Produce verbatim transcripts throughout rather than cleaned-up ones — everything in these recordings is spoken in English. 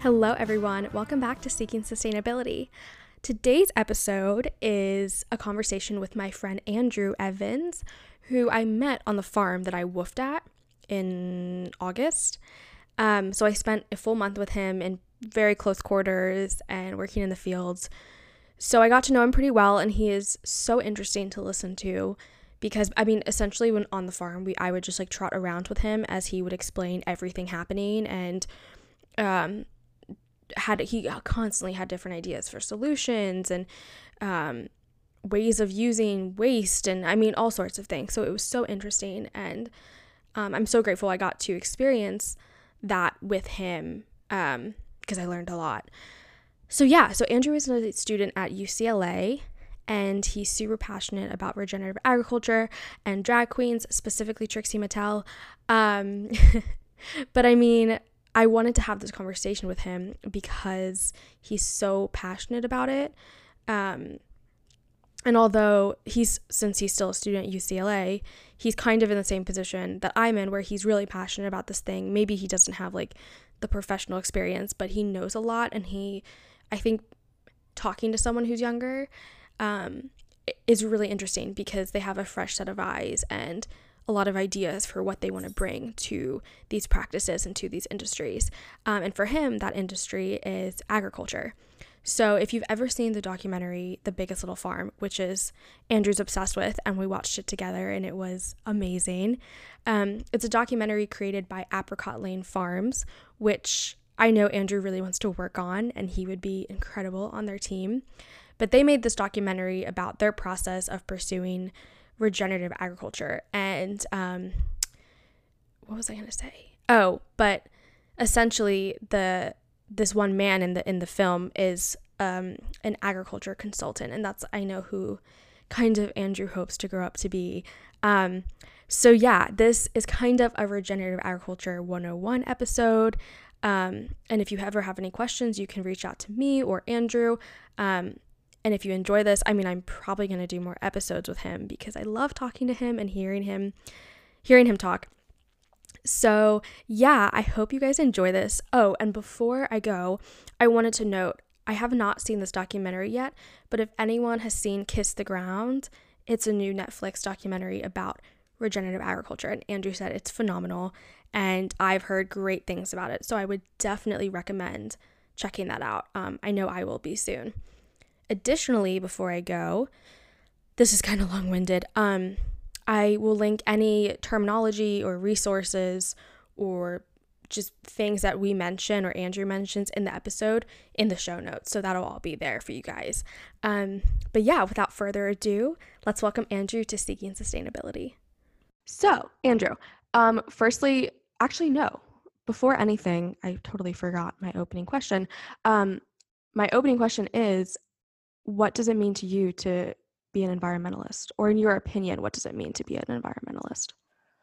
Hello, everyone. Welcome back to Seeking Sustainability. Today's episode is a conversation with my friend Andrew Evans, who I met on the farm that I woofed at in August. Um, so I spent a full month with him in very close quarters and working in the fields. So I got to know him pretty well, and he is so interesting to listen to because, I mean, essentially when on the farm, we I would just like trot around with him as he would explain everything happening, and um, had he constantly had different ideas for solutions and um, ways of using waste, and I mean all sorts of things. So it was so interesting, and um, I'm so grateful I got to experience that with him um, because I learned a lot. So yeah, so Andrew is a student at U C L A, and he's super passionate about regenerative agriculture and drag queens, specifically Trixie Mattel. Um, but I mean, I wanted to have this conversation with him because he's so passionate about it. Um, and although he's, since he's still a student at U C L A, he's kind of in the same position that I'm in, where he's really passionate about this thing. Maybe he doesn't have like the professional experience, but he knows a lot. And he, I think talking to someone who's younger um, is really interesting because they have a fresh set of eyes and a lot of ideas for what they want to bring to these practices and to these industries. Um, and for him, that industry is agriculture. So if you've ever seen the documentary, The Biggest Little Farm, which is Andrew's obsessed with, and we watched it together and it was amazing. Um, it's a documentary created by Apricot Lane Farms, which I know Andrew really wants to work on, and he would be incredible on their team. But they made this documentary about their process of pursuing regenerative agriculture. And um, what was I going to say? Oh, but essentially the this one man in the in the film is um, an agriculture consultant, and that's, I know, who kind of Andrew hopes to grow up to be. Um, so yeah, this is kind of a regenerative agriculture one oh one episode. Um, and if you ever have any questions, you can reach out to me or Andrew. Um, And if you enjoy this, I mean, I'm probably going to do more episodes with him because I love talking to him and hearing him, hearing him talk. So yeah, I hope you guys enjoy this. Oh, and before I go, I wanted to note, I have not seen this documentary yet, but if anyone has seen Kiss the Ground, it's a new Netflix documentary about regenerative agriculture. And Andrew said it's phenomenal, and I've heard great things about it. So I would definitely recommend checking that out. Um, I know I will be soon. Additionally, before I go, this is kind of long-winded, um, I will link any terminology or resources or just things that we mention or Andrew mentions in the episode in the show notes. So that'll all be there for you guys. Um, but yeah, without further ado, let's welcome Andrew to Seeking Sustainability. So, Andrew, um, firstly, actually, no. Before anything, I totally forgot my opening question. Um, my opening question is, what does it mean to you to be an environmentalist? Or in your opinion, what does it mean to be an environmentalist?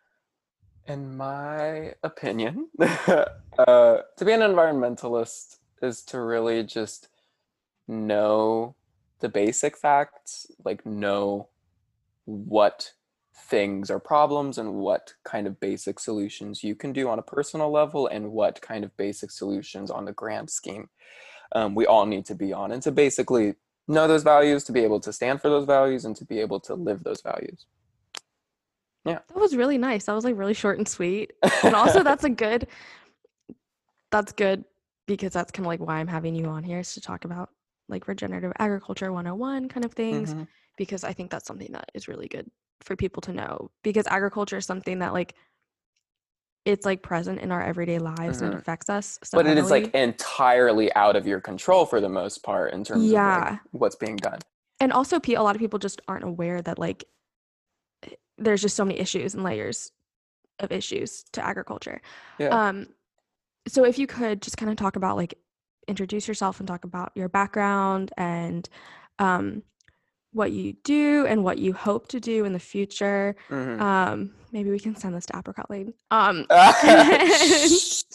In my opinion, uh, to be an environmentalist is to really just know the basic facts, like know what things are problems and what kind of basic solutions you can do on a personal level and what kind of basic solutions on the grand scheme um, we all need to be on, and to basically know those values, to be able to stand for those values, and to be able to live those values. Yeah. That was really nice. That was like really short and sweet. And also that's a good, that's good because that's kind of like why I'm having you on here, is to talk about like regenerative agriculture one oh one kind of things, Mm-hmm. because I think that's something that is really good for people to know, because agriculture is something that like, it's like present in our everyday lives and Mm-hmm. it affects us so But it is like heavily. entirely out of your control for the most part in terms of like Yeah. what's being done. And also a lot of people just aren't aware that like there's just so many issues and layers of issues to agriculture. Yeah. Um, so if you could just kind of talk about like introduce yourself and talk about your background and um, what you do and what you hope to do in the future. Mm-hmm. Um, maybe we can send this to Apricot Lane. Um, and,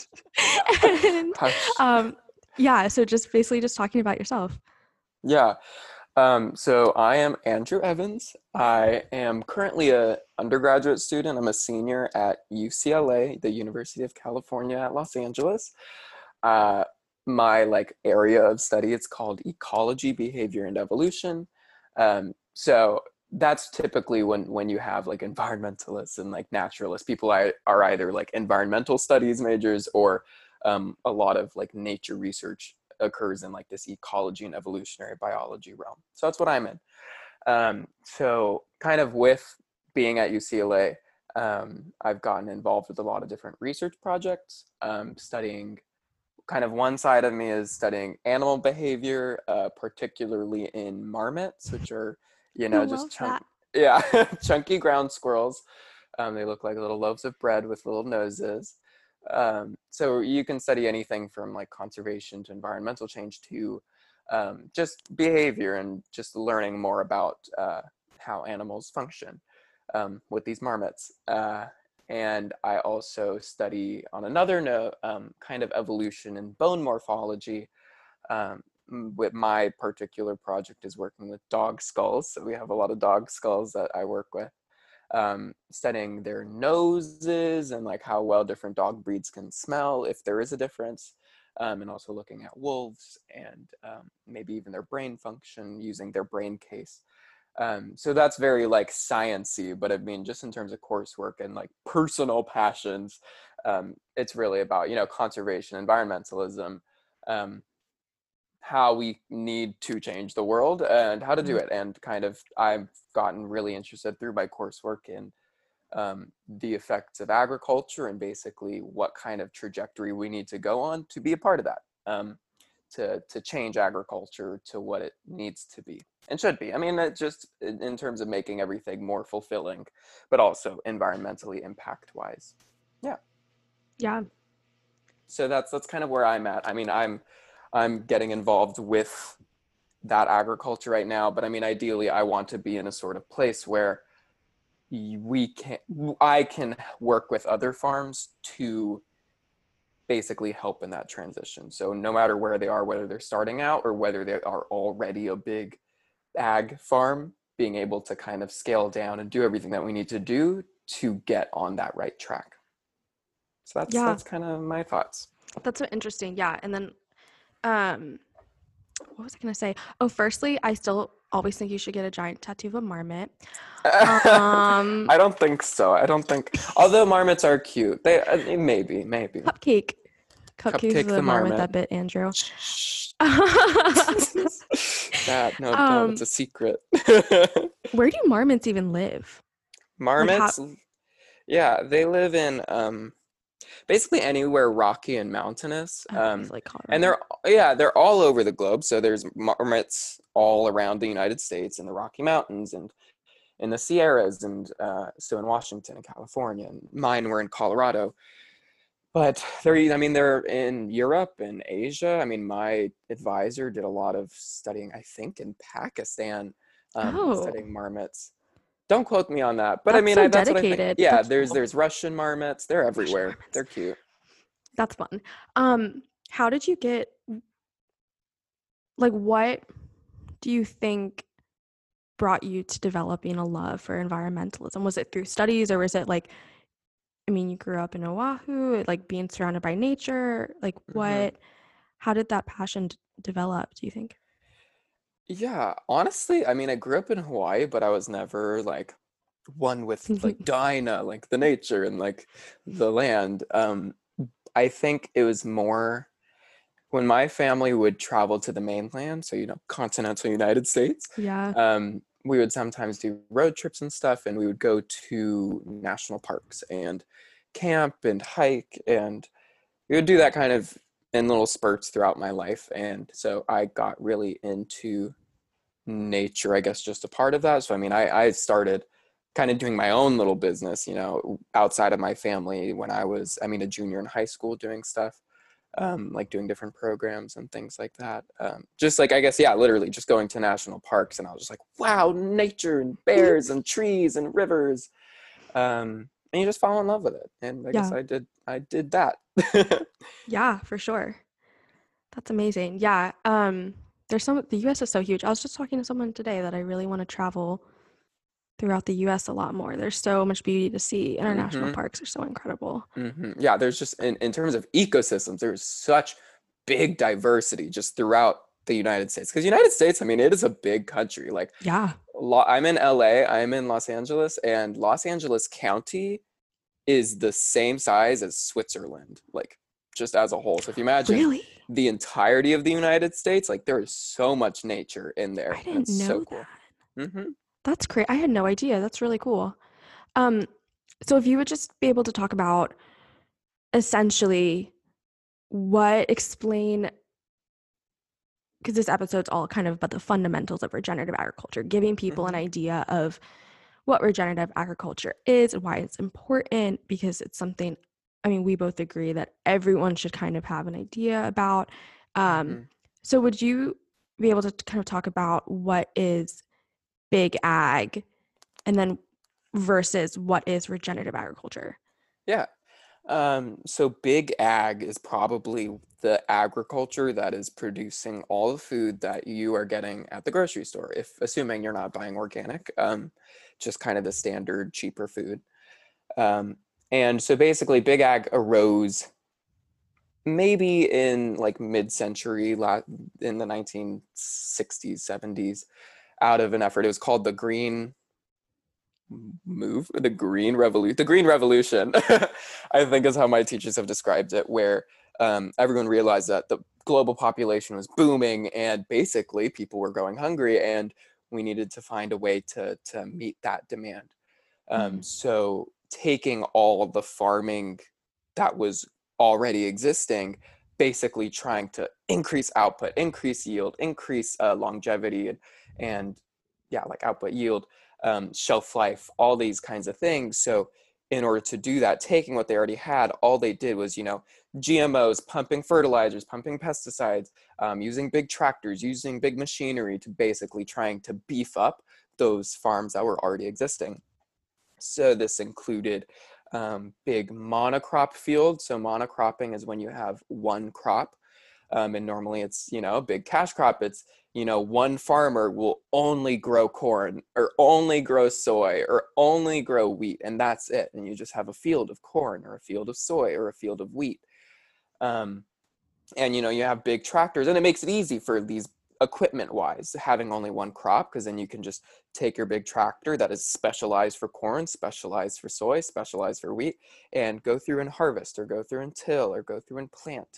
and, um, yeah, so just basically just talking about yourself. Yeah. Um, so I am Andrew Evans. I am currently a undergraduate student. I'm a senior at U C L A, the University of California at Los Angeles. Uh, my like area of study. It's called ecology, behavior, and evolution. Um, so that's typically when when you have like environmentalists and like naturalists. People I, are either like environmental studies majors, or um, a lot of like nature research occurs in like this ecology and evolutionary biology realm. So that's what I'm in. Um, so kind of with being at U C L A, um, I've gotten involved with a lot of different research projects, um, studying kind of one side of me is studying animal behavior, uh, particularly in marmots, which are, you I know, just love chunk, that. yeah, chunky ground squirrels. Um, they look like little loaves of bread with little noses. Um, so you can study anything from like conservation to environmental change to um, just behavior and just learning more about uh, how animals function um, with these marmots. Uh, and I also study on another note, um, kind of evolution and bone morphology. Um, with my particular project is working with dog skulls. So we have a lot of dog skulls that I work with, um, studying their noses and like how well different dog breeds can smell, if there is a difference. Um, and also looking at wolves and um, maybe even their brain function using their brain case. Um, so that's very like science-y, but I mean, just in terms of coursework and like personal passions, um, it's really about, you know, conservation, environmentalism, um, how we need to change the world and how to do Mm. it. And kind of, I've gotten really interested through my coursework in um, the effects of agriculture and basically what kind of trajectory we need to go on to be a part of that. Um, to to change agriculture to what it needs to be and should be. I mean, that just in terms of making everything more fulfilling, but also environmentally impact wise. Yeah. Yeah. So that's that's kind of where I'm at. I mean, I'm I'm getting involved with that agriculture right now, but I mean, ideally, I want to be in a sort of place where we can I can work with other farms to basically help in that transition. So no matter where they are, whether they're starting out or whether they are already a big ag farm, being able to kind of scale down and do everything that we need to do to get on that right track. So that's Yeah. that's kind of my thoughts. That's so interesting. Yeah. And then, um, what was I gonna say? Oh, firstly, I still always think you should get a giant tattoo of a marmot. Um, I don't think so. I don't think. Although marmots are cute, they uh, maybe maybe Cupcake. Cupcake's Cupcake the the marmot marmot. that bit Andrew. Shh. That no no, that's Um, a secret. where do marmots even live? Like how? Marmots, yeah, they live in um basically anywhere rocky and mountainous. Okay, so Um, like and Colorado. they're yeah, they're all over the globe. So there's marmots all around the United States in the Rocky Mountains and in the Sierras, and uh, so in Washington and California. And mine were in Colorado. But they're, I mean, they're in Europe and Asia. I mean, my advisor did a lot of studying, I think, in Pakistan, um, Oh, studying marmots. Don't quote me on that, but I that's mean, so I, that's what I think. dedicated. Yeah, That's there's cool. there's Russian marmots. They're Russian everywhere. marmots. They're cute. That's fun. Um, how did you get, like, what do you think brought you to developing a love for environmentalism? Was it through studies or was it like, I mean, you grew up in Oahu, like being surrounded by nature? Like, hmm what, how did that passion d- develop, do you think? Yeah, honestly, I mean, I grew up in Hawaii, but I was never like one with like Dinah, like the nature and like the land. Um, I think it was more when my family would travel to the mainland, so you know, continental United States. Yeah. Um, we would sometimes do road trips and stuff, and we would go to national parks and camp and hike, and we would do that kind of in little spurts throughout my life. And so I got really into nature, I guess, just a part of that. So I mean, I, I started kind of doing my own little business, you know, outside of my family when I was, I mean, a junior in high school doing stuff, um, like doing different programs and things like that. Um, just like, I guess, yeah, literally just going to national parks and I was just like, wow, nature and bears and trees and rivers. Um, and you just fall in love with it. And I guess Yeah. I did, I did that. Yeah, for sure. That's amazing. Yeah. Um, there's some, the U S is so huge. I was just talking to someone today that I really want to travel throughout the U S a lot more. There's so much beauty to see. International hmm parks are so incredible. hmm Yeah, there's just in, in terms of ecosystems, there's such big diversity just throughout the United States. Because United States, I mean, it is a big country. Like, Yeah. Lo- I'm in L A, I'm in Los Angeles, and Los Angeles County is the same size as Switzerland, like just as a whole. So if you imagine Really? the entirety of the United States, like there is so much nature in there, I and didn't it's so know cool. that. Hmm. That's great. I had no idea. That's really cool. Um, so if you would just be able to talk about essentially what explain because this episode's all kind of about the fundamentals of regenerative agriculture, giving people an Hmm. idea of what regenerative agriculture is and why it's important, because it's something, I mean, we both agree that everyone should kind of have an idea about. Um, Hmm. so would you be able to kind of talk about what is big ag and then versus what is regenerative agriculture? Yeah. Um, so big ag is probably the agriculture that is producing all the food that you are getting at the grocery store, if assuming you're not buying organic, um, just kind of the standard cheaper food. Um, and so basically, big ag arose maybe in like mid-century, in the nineteen sixties, seventies, out of an effort. It was called the Green Move, the Green Revolution, the Green Revolution, I think is how my teachers have described it, where um, everyone realized that the global population was booming and basically people were going hungry, and we needed to find a way to to meet that demand. Um, Mhm. so taking all the farming that was already existing, basically trying to increase output, increase yield, increase uh, longevity, and, and yeah, like output, yield, um, shelf life, all these kinds of things. So in order to do that, taking what they already had, all they did was, you know, G M Os, pumping fertilizers, pumping pesticides, um, using big tractors, using big machinery to basically trying to beef up those farms that were already existing. So this included um, big monocrop fields. So monocropping is when you have one crop, um, and normally it's, you know, a big cash crop. It's, you know, one farmer will only grow corn or only grow soy or only grow wheat, and that's it. And you just have a field of corn or a field of soy or a field of wheat. Um, and you know, you have big tractors, and it makes it easy for these equipment wise having only one crop, because then you can just take your big tractor that is specialized for corn, specialized for soy, specialized for wheat, and go through and harvest or go through and till or go through and plant.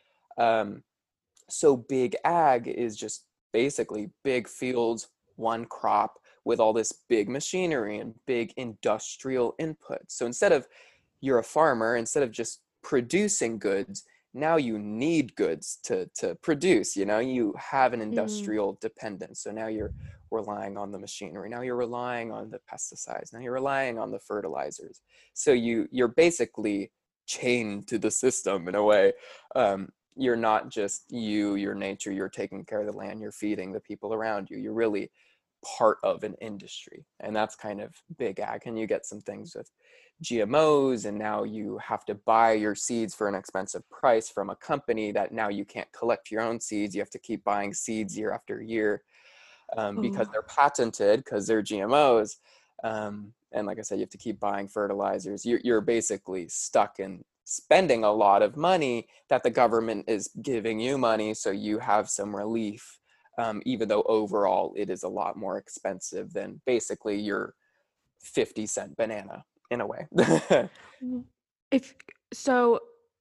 um, so big ag is just basically big fields, one crop, with all this big machinery and big industrial input. So instead of, you're a farmer, instead of just producing goods, now you need goods to to produce. You know, you have an Mm. industrial dependence. So now you're relying on the machinery. Now you're relying on the pesticides. Now you're relying on the fertilizers. So you you're basically chained to the system in a way. Um, you're not just you, your nature. You're taking care of the land. You're feeding the people around you. You're really part of an industry, and that's kind of big ag. And you get some things with G M Os, and now you have to buy your seeds for an expensive price from a company that now you can't collect your own seeds. You have to keep buying seeds year after year, um, because Oh. they're patented, because they're G M Os. Um, and like I said, you have to keep buying fertilizers. You're, you're basically stuck in spending a lot of money that the government is giving you money, so you have some relief, um, even though overall it is a lot more expensive than basically your fifty cent banana in a way. Mm. If so,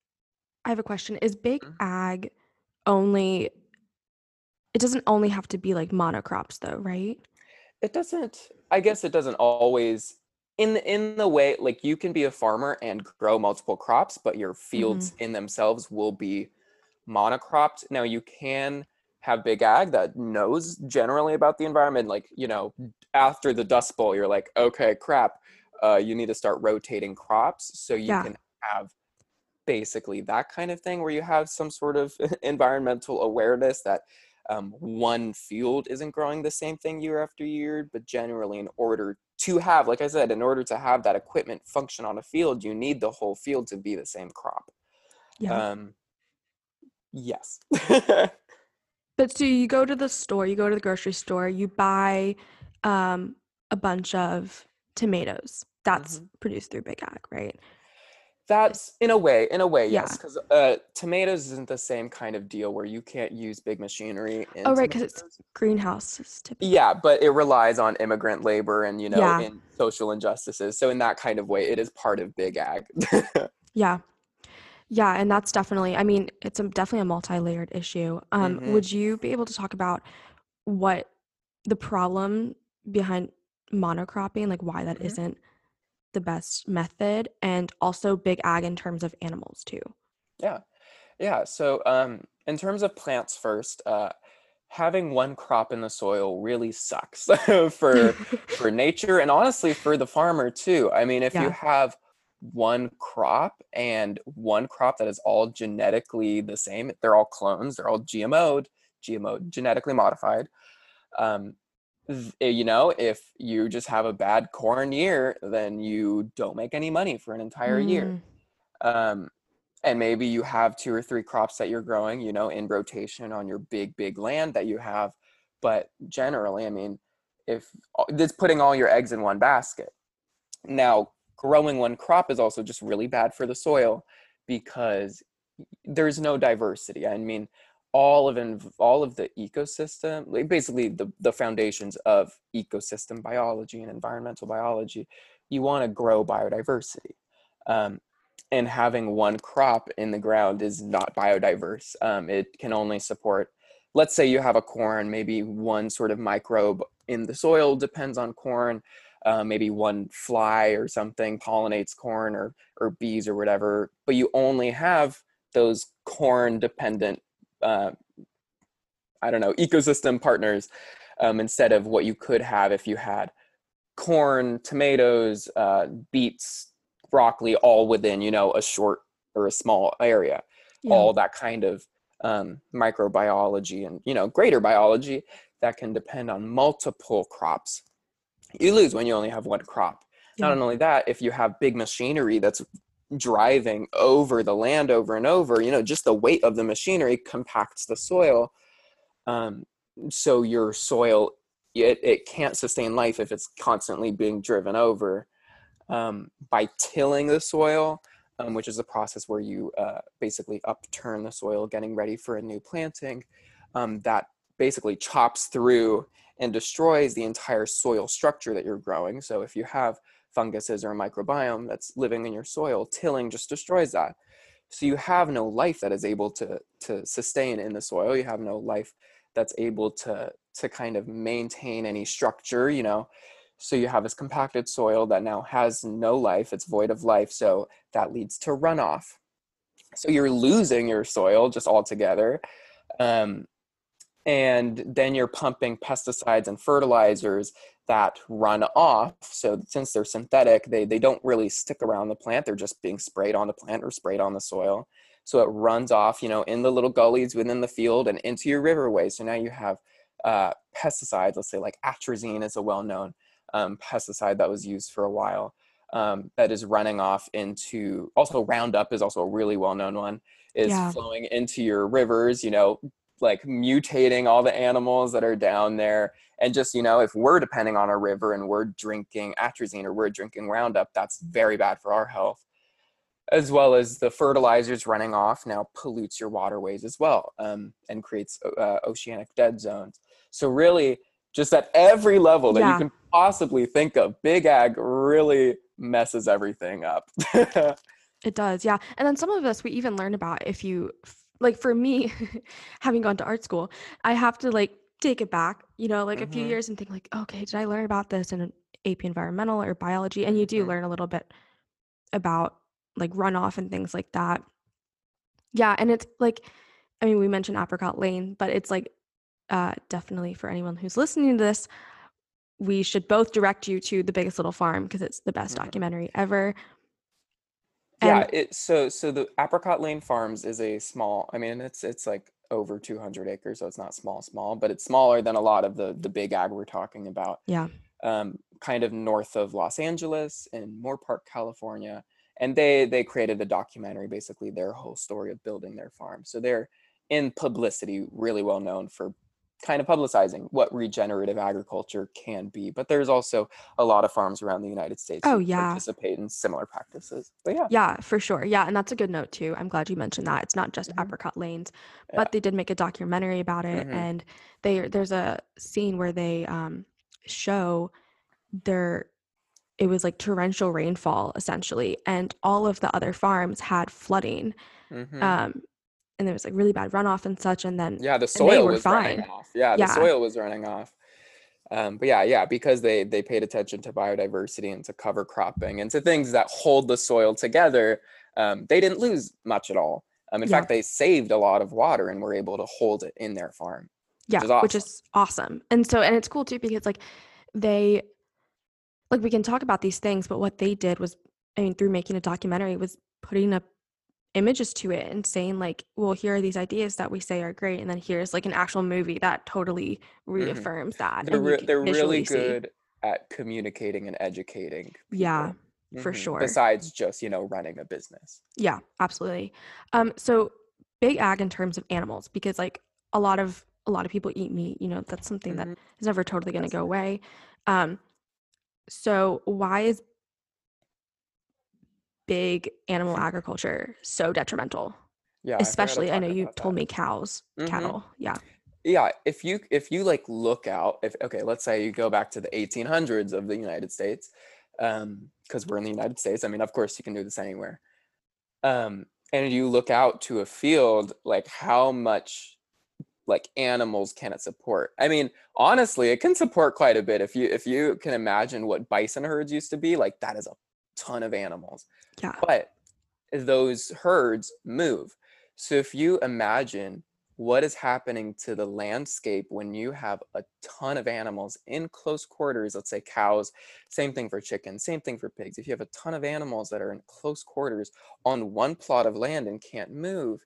I have a question. Is big ag only, it doesn't only have to be like monocrops though, right? It doesn't, I guess it doesn't always, in the, in the way, like you can be a farmer and grow multiple crops, but your Mm-hmm. fields in themselves will be monocropped. Now you can have big ag that knows generally about the environment. Like, you know, after the Dust Bowl, you're like, okay, crap, uh, you need to start rotating crops. So you Yeah. can have basically that kind of thing where you have some sort of environmental awareness that um, one field isn't growing the same thing year after year. But generally, in order to have, like I said, in order to have that equipment function on a field, you need the whole field to be the same crop. Yeah. Um, yes. But so you go to the store, you go to the grocery store, you buy um, a bunch of tomatoes. That's Hmm. produced through Big Ag, right? That's in a way, in a way, Yeah. yes, because uh, tomatoes isn't the same kind of deal where you can't use big machinery Oh, in right, because it's tomatoes. greenhouses typically. Yeah, but it relies on immigrant labor and, you know, Yeah. in social injustices. So in that kind of way, it is part of big ag. Yeah. Yeah, and that's definitely, I mean, it's a, definitely a multi-layered issue. Um, hmm would you be able to talk about what the problem behind monocropping, like why that hmm isn't the best method, and also big ag in terms of animals too? Yeah, yeah. So um, in terms of plants first, uh, having one crop in the soil really sucks for for nature and honestly for the farmer too. I mean, if you Yeah. have one crop and one crop that is all genetically the same, they're all clones, they're all G M O'd, G M O genetically modified. Um, th- eh, you know, if you just have a bad corn year, then you don't make any money for an entire year. Mm, Um, and maybe you have two or three crops that you're growing, you know, in rotation on your big, big land that you have. But generally, I mean, if it's putting all your eggs in one basket. Now, growing one crop is also just really bad for the soil because there's no diversity. I mean, all of inv- all of the ecosystem, like basically the, the foundations of ecosystem biology and environmental biology, you want to grow biodiversity. Um, and having one crop in the ground is not biodiverse. Um, it can only support, let's say you have a corn, maybe one sort of microbe in the soil depends on corn. Uh, maybe one fly or something pollinates corn or or bees or whatever, but you only have those corn dependent uh, I don't know ecosystem partners um, instead of what you could have if you had corn, tomatoes, uh, beets, broccoli, all within, you know, a short or a small area. yeah. All that kind of um, microbiology and, you know, greater biology that can depend on multiple crops. You lose when you only have one crop. Not Yeah. only that, if you have big machinery that's driving over the land over and over, you know, just the weight of the machinery compacts the soil. Um, so your soil, it, it can't sustain life if it's constantly being driven over. Um, by tilling the soil, um, which is a process where you uh, basically upturn the soil, getting ready for a new planting, um, that basically chops through and destroys the entire soil structure that you're growing. So if you have funguses or a microbiome that's living in your soil, tilling just destroys that. So you have no life that is able to to sustain in the soil. You have no life that's able to to kind of maintain any structure, you know. So you have this compacted soil that now has no life, it's void of life. So that leads to runoff. So you're losing your soil just altogether. Um, and then you're pumping pesticides and fertilizers that run off. So since they're synthetic, they, they don't really stick around the plant. They're just being sprayed on the plant or sprayed on the soil. So it runs off, you know, in the little gullies within the field and into your riverway. So now you have uh, pesticides, let's say like atrazine is a well-known um, pesticide that was used for a while, um, that is running off into, also Roundup is also a really well-known one, is Yeah. flowing into your rivers, you know, like mutating all the animals that are down there. And just, you know, if we're depending on a river and we're drinking atrazine or we're drinking Roundup, that's very bad for our health. As well as the fertilizers running off now pollutes your waterways as well, um, and creates uh, oceanic dead zones. So really, just at every level that you Yeah. can possibly think of, big ag really messes everything up. It does, yeah. And then some of this we even learn about if you f- like for me, having gone to art school, I have to like take it back, you know, like a few hmm years and think like, okay, did I learn about this in an A P environmental or biology? And you do hmm learn a little bit about like runoff and things like that. Yeah, and it's like, I mean, we mentioned Apricot Lane, but it's like uh definitely for anyone who's listening to this, we should both direct you to The Biggest Little Farm because it's the best hmm documentary ever. Yeah, And it so so the Apricot Lane Farms is a small, I mean it's it's like over two hundred acres, so it's not small small, but it's smaller than a lot of the the big ag we're talking about. yeah, Um, kind of north of Los Angeles in Moorpark, California. And they they created a documentary, basically their whole story of building their farm. So they're in publicity really well known for kind of publicizing what regenerative agriculture can be. But there's also a lot of farms around the United States Oh, who yeah. participate in similar practices. But yeah. Yeah, for sure. Yeah, and that's a good note too. I'm glad you mentioned that. It's not just Hmm. apricot lanes, Yeah. but they did make a documentary about it, Hmm. and they there's a scene where they um show their it was like torrential rainfall essentially, and all of the other farms had flooding. Hmm. Um and there was like really bad runoff and such, and then Yeah, the and they soil were was running fine. off. Yeah, the Yeah. soil was running off. Um, but yeah, yeah, because they they paid attention to biodiversity and to cover cropping and to things that hold the soil together, um, they didn't lose much at all. Um, in Yeah. fact, they saved a lot of water and were able to hold it in their farm, which Yeah, is which awesome. is awesome. And so and it's cool too because like they like we can talk about these things, but what they did was, I mean, through making a documentary was putting up images to it and saying like, well, here are these ideas that we say are great, and then here's like an actual movie that totally Hmm. reaffirms that, They're and you re- can they're really visually see. good at communicating and educating Yeah, people. for Hmm. sure. Besides just, you know, running a business. Yeah, absolutely. Um, so big ag in terms of animals, because like a lot of a lot of people eat meat, you know, that's something that Hmm. is never totally going to go Definitely. away. Um, so why is big animal agriculture so detrimental? Yeah, I forgot to Especially, I know talk you about told that. me cows, Hmm. cattle. Yeah. Yeah, if you if you like look out, if okay, let's say you go back to the eighteen hundreds of the United States, um, because we're in the United States. I mean, of course, you can do this anywhere. Um, and you look out to a field, like how much like animals can it support? I mean, honestly, it can support quite a bit. If you if you can imagine what bison herds used to be, like that is a ton of animals. Yeah. But those herds move. So if you imagine what is happening to the landscape when you have a ton of animals in close quarters, let's say cows, same thing for chickens, same thing for pigs. If you have a ton of animals that are in close quarters on one plot of land and can't move,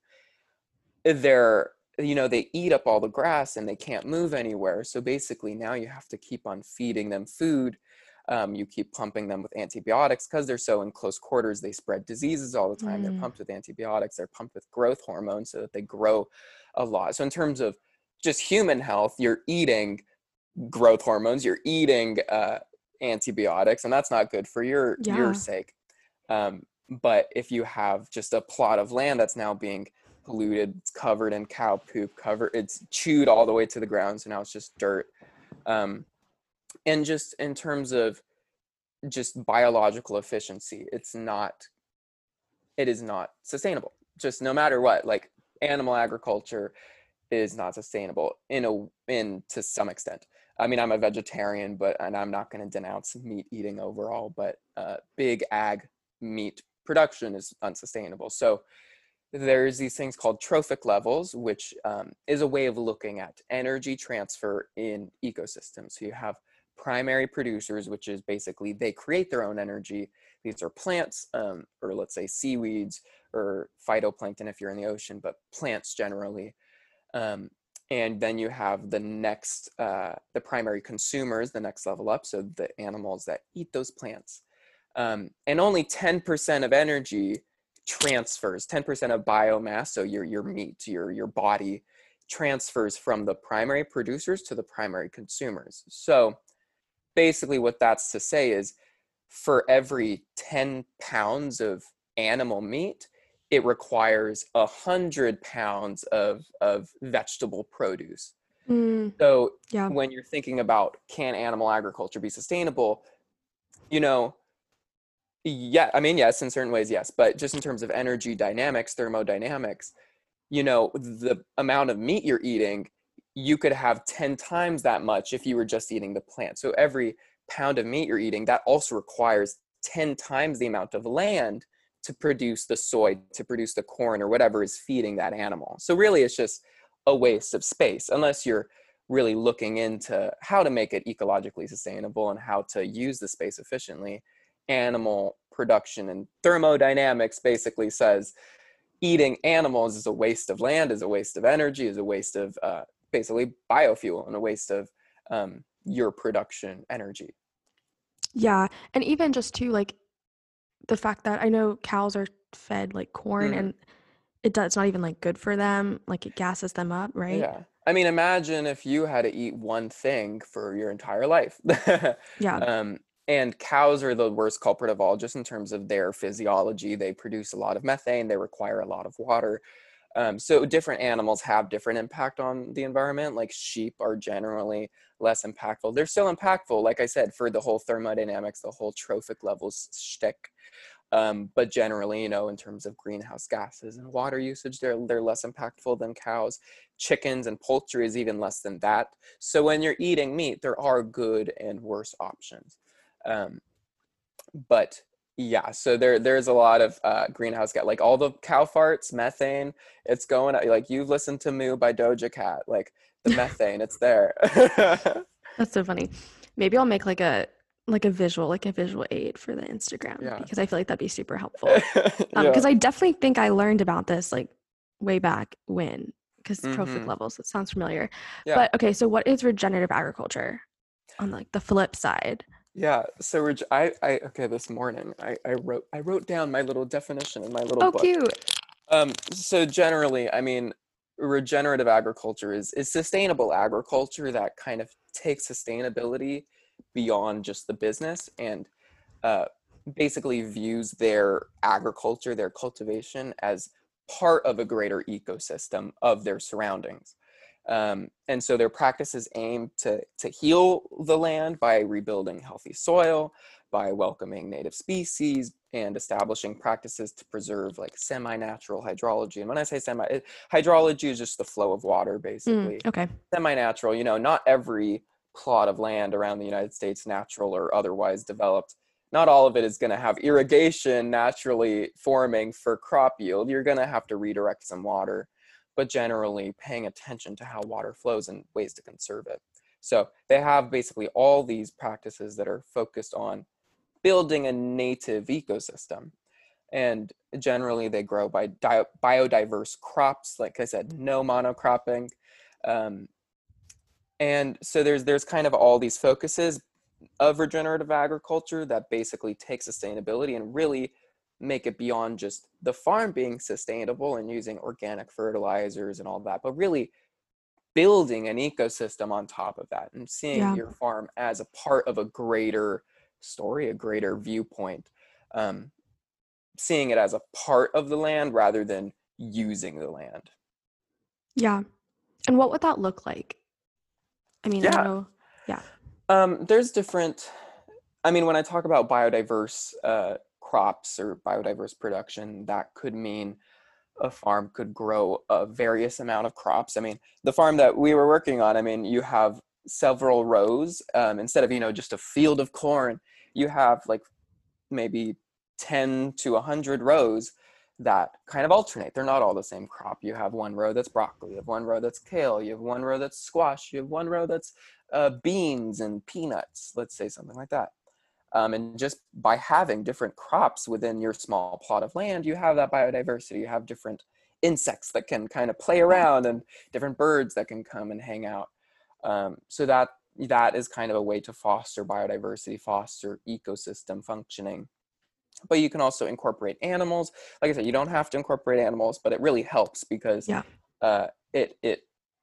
they're you know they eat up all the grass and they can't move anywhere. So basically now you have to keep on feeding them food. Um, you keep pumping them with antibiotics because they're so in close quarters. They spread diseases all the time. They're Mm, pumped with antibiotics. They're pumped with growth hormones so that they grow a lot. So in terms of just human health, you're eating growth hormones, you're eating uh, antibiotics, and that's not good for your your yeah. sake. Um, but if you have just a plot of land that's now being polluted, it's covered in cow poop, covered, it's chewed all the way to the ground, so now it's just dirt. Um, and just in terms of just biological efficiency, it's not, it is not sustainable. Just no matter what, like animal agriculture is not sustainable in a in to some extent. I mean, I'm a vegetarian, but and I'm not going to denounce meat eating overall, but uh, big ag meat production is unsustainable. So there's these things called trophic levels, which um, is a way of looking at energy transfer in ecosystems. So you have primary producers, which is basically they create their own energy. These are plants, um, or let's say seaweeds or phytoplankton if you're in the ocean, but plants generally. Um, and then you have the next, uh, the primary consumers, the next level up. So the animals that eat those plants. Um, and only ten percent of energy transfers, ten percent of biomass, so your, your meat, your, your body transfers from the primary producers to the primary consumers. So basically what that's to say is for every ten pounds of animal meat, it requires a hundred pounds of, of vegetable produce. Mm, So yeah. when you're thinking about can animal agriculture be sustainable, you know, yeah, I mean, yes, in certain ways, yes, but just in terms of energy dynamics, thermodynamics, you know, the amount of meat you're eating, you could have ten times that much if you were just eating the plant. So every pound of meat you're eating, that also requires ten times the amount of land to produce the soy, to produce the corn, or whatever is feeding that animal. So really, it's just a waste of space, unless you're really looking into how to make it ecologically sustainable and how to use the space efficiently. Animal production and thermodynamics basically says eating animals is a waste of land, is a waste of energy, is a waste of uh, basically biofuel and a waste of um, your production energy. Yeah. And even just to like the fact that I know cows are fed like corn, Mm-hmm. and it does, it's not even like good for them. Like it gasses them up, right? Yeah. I mean, imagine if you had to eat one thing for your entire life. Yeah. um, and cows are the worst culprit of all, just in terms of their physiology. They produce a lot of methane, they require a lot of water. Um, so different animals have different impact on the environment. Like sheep are generally less impactful. They're still impactful, like I said, for the whole thermodynamics, the whole trophic levels shtick. Um, but generally, you know, in terms of greenhouse gases and water usage, they're they're less impactful than cows. Chickens and poultry is even less than that. So when you're eating meat, there are good and worse options. Um, but yeah, so there there's a lot of uh, greenhouse gas, like all the cow farts, methane. It's going like you've listened to "Moo" by Doja Cat, like the methane, it's there. That's so funny. Maybe I'll make like a like a visual, like a visual aid for the Instagram Yeah, because I feel like that'd be super helpful. Um, yeah. because I definitely think I learned about this like way back when, because trophic Hmm. levels, it sounds familiar. Yeah. But okay, so what is regenerative agriculture on like the flip side? Yeah, so reg- I, I, okay, this morning I, I wrote I wrote down my little definition in my little Oh, book. cute. Um, so generally, I mean, regenerative agriculture is is sustainable agriculture that kind of takes sustainability beyond just the business and uh, basically views their agriculture, their cultivation as part of a greater ecosystem of their surroundings. Um, and so their practices aim to, to heal the land by rebuilding healthy soil, by welcoming native species, and establishing practices to preserve like semi-natural hydrology. And when I say semi, it, hydrology is just the flow of water, Mm, basically. okay. Semi-natural, you know, not every plot of land around the United States, natural or otherwise developed, not all of it is going to have irrigation naturally forming for crop yield. You're going to have to redirect some water, but generally paying attention to how water flows and ways to conserve it. So they have basically all these practices that are focused on building a native ecosystem. And generally they grow by di- biodiverse crops. Like I said, no monocropping. Um, and so there's there's kind of all these focuses of regenerative agriculture that basically take sustainability and really make it beyond just the farm being sustainable and using organic fertilizers and all that, but really building an ecosystem on top of that and seeing Yeah. your farm as a part of a greater story, a greater viewpoint, um, seeing it as a part of the land rather than using the land. Yeah. And what would that look like? I mean, I Yeah, know, yeah. um, there's different. I mean, when I talk about biodiverse uh, crops or biodiverse production, that could mean a farm could grow a various amount of crops. I mean, the farm that we were working on, I mean, you have several rows. Um, instead of, you know, just a field of corn, you have like maybe ten to one hundred rows that kind of alternate. They're not all the same crop. You have one row that's broccoli, you have one row that's kale, you have one row that's squash, you have one row that's uh, beans and peanuts, let's say something like that. Um, and just by having different crops within your small plot of land, you have that biodiversity. You have different insects that can kind of play around and different birds that can come and hang out. Um, so that that is kind of a way to foster biodiversity, foster ecosystem functioning. But you can also incorporate animals. Like I said, you don't have to incorporate animals, but it really helps because Yeah. uh, it it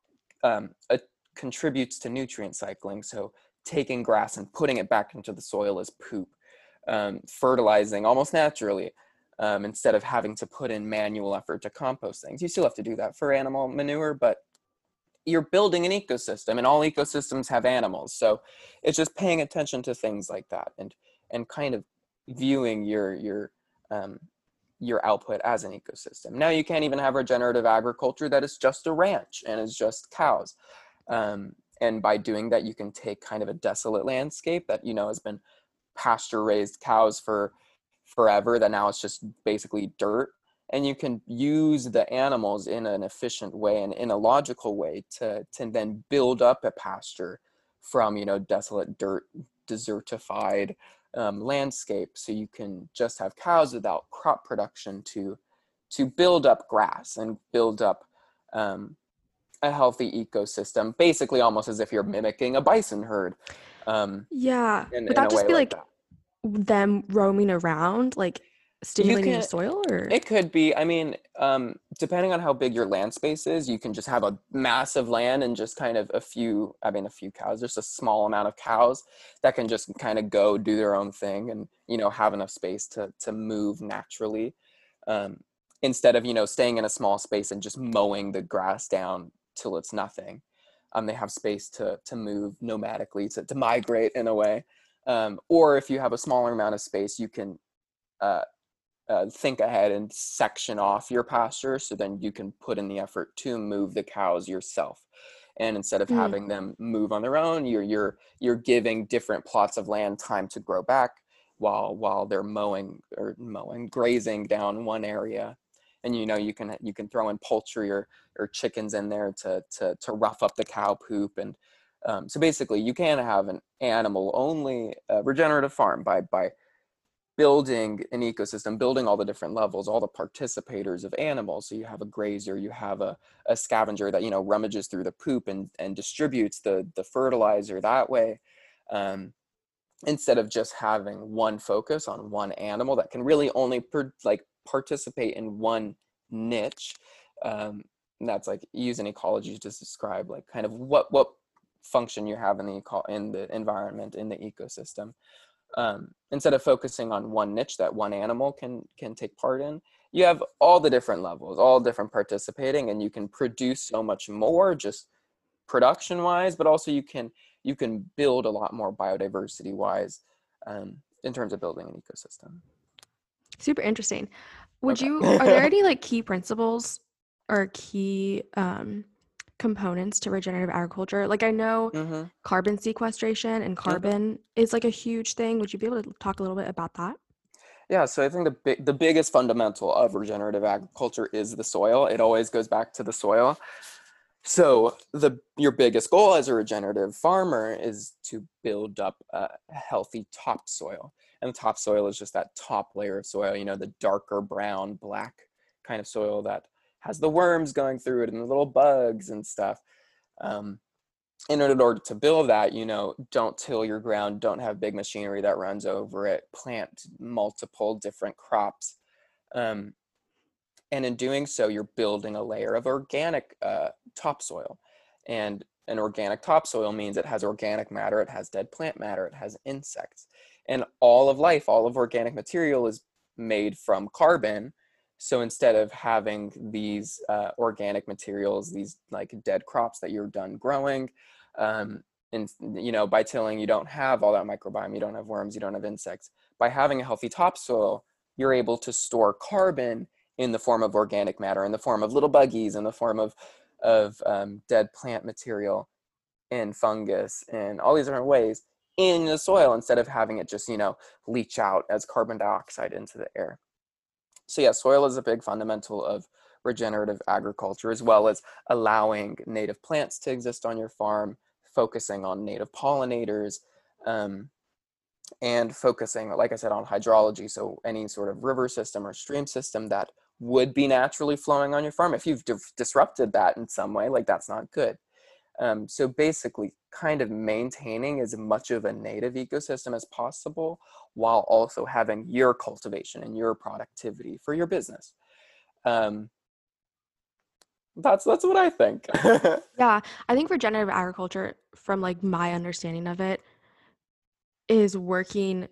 um, it contributes to nutrient cycling. So taking grass and putting it back into the soil as poop, um, fertilizing almost naturally, um, instead of having to put in manual effort to compost things. You still have to do that for animal manure, but you're building an ecosystem, and all ecosystems have animals. So it's just paying attention to things like that, and and kind of viewing your your um, your output as an ecosystem. Now you can't even have regenerative agriculture that is just a ranch and is just cows. Um, and by doing that, you can take kind of a desolate landscape that, you know, has been pasture raised cows for forever, that now it's just basically dirt. And you can use the animals in an efficient way and in a logical way to, to then build up a pasture from, you know, desolate dirt, desertified um, landscape. So you can just have cows without crop production to to build up grass and build up um, a healthy ecosystem, basically almost as if you're mimicking a bison herd, um, Yeah. in, Would in that a just way be like like that. them roaming around? Like, You stimulating the can, soil, or? it could be, I mean, um, depending on how big your land space is, you can just have a massive land and just kind of a few, I mean, a few cows, just a small amount of cows that can just kind of go do their own thing and, you know, have enough space to, to move naturally. Um, instead of, you know, staying in a small space and just mowing the grass down till it's nothing. Um, they have space to, to move nomadically, to, to migrate in a way. Um, or if you have a smaller amount of space, you can, uh, uh, think ahead and section off your pasture so then you can put in the effort to move the cows yourself. And instead of Mm. having them move on their own, you're you're you're giving different plots of land time to grow back while while they're mowing or mowing grazing down one area. And you know you can you can throw in poultry or or chickens in there to to to rough up the cow poop. And um, so basically you can have an animal only uh, regenerative farm by by building an ecosystem, building all the different levels, all the participators of animals. So you have a grazer, you have a, a scavenger that, you know, rummages through the poop and, and distributes the, the fertilizer that way. Um, instead of just having one focus on one animal that can really only per, like participate in one niche. Um, and that's like using ecology to describe like kind of what, what function you have in the, eco- in the environment, in the ecosystem. Um, instead of focusing on one niche that one animal can can take part in, you have all the different levels, all different participating, and you can produce so much more just production wise, but also you can you can build a lot more biodiversity wise, um, in terms of building an ecosystem. Super interesting. Would you, are there Okay. any like key principles or key um, components to regenerative agriculture? Like I know hmm carbon sequestration and hmm carbon is like a huge thing. Would you be able to talk a little bit about that? Yeah, so I think the big, the biggest fundamental of regenerative agriculture is the soil. It always goes back to the soil. So the your biggest goal as a regenerative farmer is to build up a healthy topsoil. And the topsoil is just that top layer of soil, you know, the darker brown, black kind of soil that has the worms going through it and the little bugs and stuff. Um, in order to build that, you know, don't till your ground, don't have big machinery that runs over it, plant multiple different crops. Um, and in doing so, you're building a layer of organic uh, topsoil. And an organic topsoil means it has organic matter, it has dead plant matter, it has insects. And all of life, all of organic material is made from carbon. So instead of having these uh, organic materials, these like dead crops that you're done growing, um, and you know, by tilling, you don't have all that microbiome, you don't have worms, you don't have insects. By having a healthy topsoil, you're able to store carbon in the form of organic matter, in the form of little buggies, in the form of, of um, dead plant material and fungus and all these different ways in the soil instead of having it just, you know, leach out as carbon dioxide into the air. So yeah, soil is a big fundamental of regenerative agriculture, as well as allowing native plants to exist on your farm, focusing on native pollinators, um, and focusing, like I said, on hydrology. So any sort of river system or stream system that would be naturally flowing on your farm, if you've di- disrupted that in some way, like that's not good. Um, so basically kind of maintaining as much of a native ecosystem as possible while also having your cultivation and your productivity for your business. Um, that's, that's what I think. Yeah, I think regenerative agriculture, from like my understanding of it, is working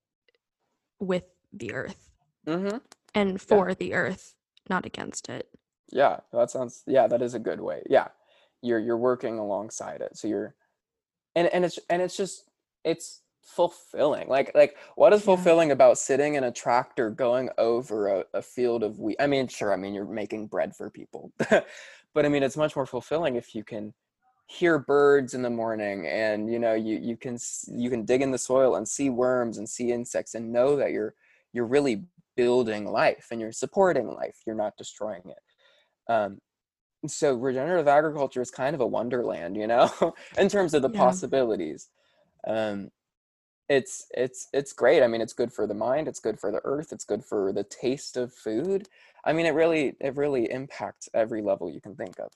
with the earth hmm and Yeah. for the earth, not against it. Yeah. That sounds, yeah, that is a good way. Yeah. You're, you're working alongside it. So you're, and and it's and it's just it's fulfilling. Like like what is Yeah. fulfilling about sitting in a tractor going over a, a field of wheat? I mean, sure, I mean you're making bread for people, but I mean it's much more fulfilling if you can hear birds in the morning and you know you you can you can dig in the soil and see worms and see insects and know that you're you're really building life and you're supporting life. You're not destroying it. Um, so regenerative agriculture is kind of a wonderland, you know, in terms of the Yeah. possibilities. Um, it's it's it's great. I mean, it's good for the mind, it's good for the earth, it's good for the taste of food. I mean, it really it really impacts every level you can think of.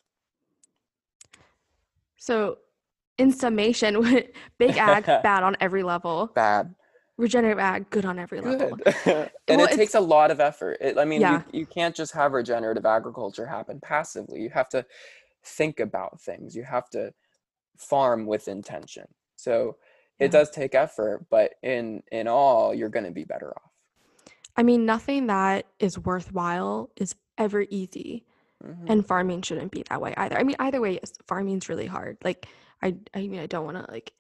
So, in summation, big ag bad on every level. Bad. Regenerative ag, good on every level. Good. It- And well, it it's takes a lot of effort. It, I mean, you yeah, you can't just have regenerative agriculture happen passively. You have to think about things. You have to farm with intention. So it yeah. does take effort, but in in all, you're going to be better off. I mean, nothing that is worthwhile is ever easy, Hmm. and farming shouldn't be that way either. I mean, either way, yes, farming's really hard. Like, I, I mean, I don't want to like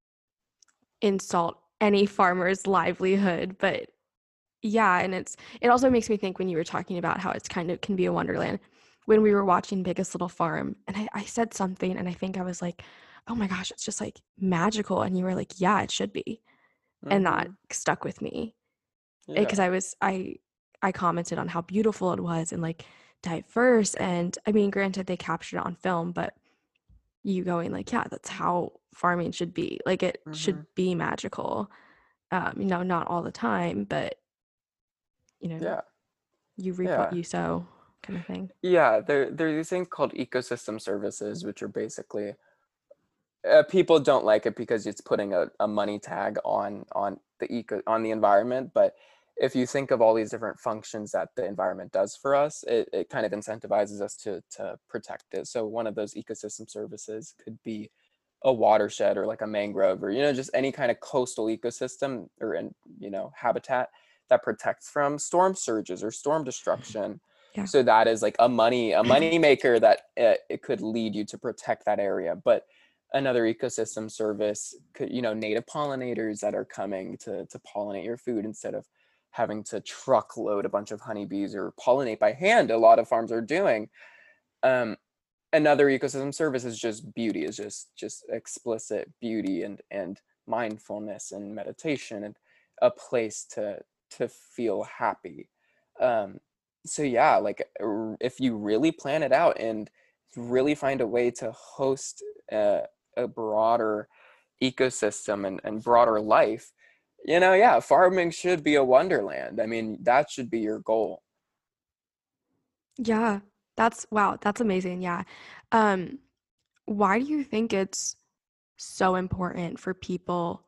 insult any farmer's livelihood, but yeah, and it's it also makes me think when you were talking about how it's kind of can be a wonderland. When we were watching Biggest Little Farm, and I, I said something, and I think I was like, "Oh my gosh, it's just like magical," and you were like, "Yeah, it should be," and that Hmm. stuck with me because Yeah. I was I I commented on how beautiful it was and like diverse, and I mean, granted they captured it on film, but you going like, yeah, that's how farming should be. Like it should Hmm. be magical. Um, you know, not all the time, but you know, Yeah. you reap what Yeah. you sow kind of thing. Yeah. There, there are these things called ecosystem services, which are basically uh, people don't like it because it's putting a, a money tag on on the eco on the environment. But if you think of all these different functions that the environment does for us, it, it kind of incentivizes us to to protect it. So one of those ecosystem services could be a watershed or like a mangrove or you know just any kind of coastal ecosystem or in you know habitat that protects from storm surges or storm destruction. Yeah. So that is like a money a money maker that uh, it could lead you to protect that area. But another ecosystem service could you know native pollinators that are coming to to pollinate your food instead of having to truckload a bunch of honeybees or pollinate by hand. A lot of farms are doing. um, Another ecosystem service is just beauty, is just just explicit beauty and and mindfulness and meditation and a place to to feel happy. um so yeah, like r- if you really plan it out and really find a way to host a, a broader ecosystem and, and broader life, you know yeah, farming should be a wonderland. I mean, that should be your goal. Yeah. That's wow, that's amazing. Yeah. Um, why do you think it's so important for people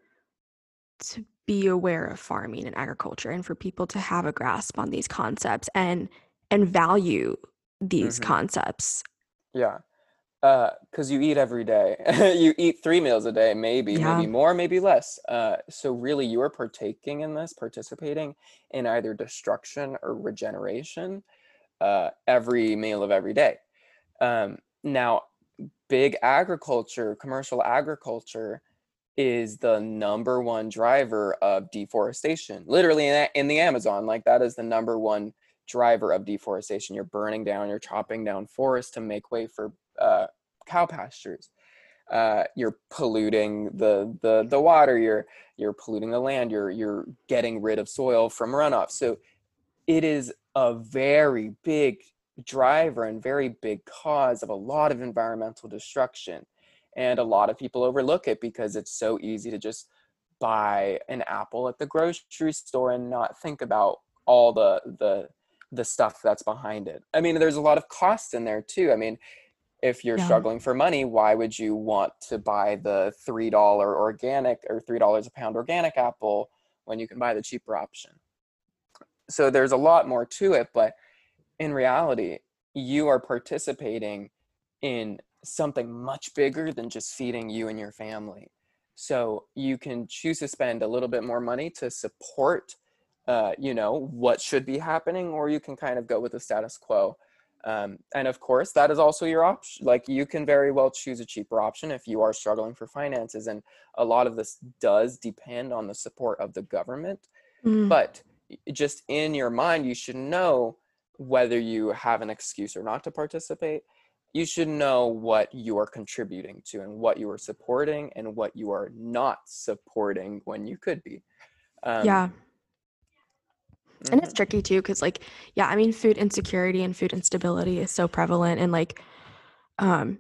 to be aware of farming and agriculture and for people to have a grasp on these concepts and and value these Hmm. concepts? Yeah. Uh, because you eat every day. You eat three meals a day, maybe, maybe Yeah. more, maybe less. Uh, so really, you are partaking in this, participating in either destruction or regeneration uh, every meal of every day. Um, now, big agriculture, commercial agriculture, is the number one driver of deforestation. Literally in, in the Amazon, like that is the number one driver of deforestation. You're burning down, you're chopping down forests to make way for uh, cow pastures. Uh, you're polluting the the the water. You're you're polluting the land. You're you're getting rid of soil from runoff. So it is a very big driver and very big cause of a lot of environmental destruction. And a lot of people overlook it because it's so easy to just buy an apple at the grocery store and not think about all the the the stuff that's behind it. I mean, there's a lot of cost in there too. I mean, if you're Yeah. struggling for money, why would you want to buy the three dollar organic or three dollars a pound organic apple when you can buy the cheaper option? So there's a lot more to it, but in reality, you are participating in something much bigger than just feeding you and your family. So you can choose to spend a little bit more money to support, uh, you know, what should be happening, or you can kind of go with the status quo. Um, and of course, that is also your option. Like you can very well choose a cheaper option if you are struggling for finances. And a lot of this does depend on the support of the government. Mm, But just in your mind, you should know whether you have an excuse or not to participate. You should know what you are contributing to and what you are supporting and what you are not supporting when you could be. Um, yeah. And it's mhm, tricky too, because like, yeah, I mean, food insecurity and food instability is so prevalent and like, um,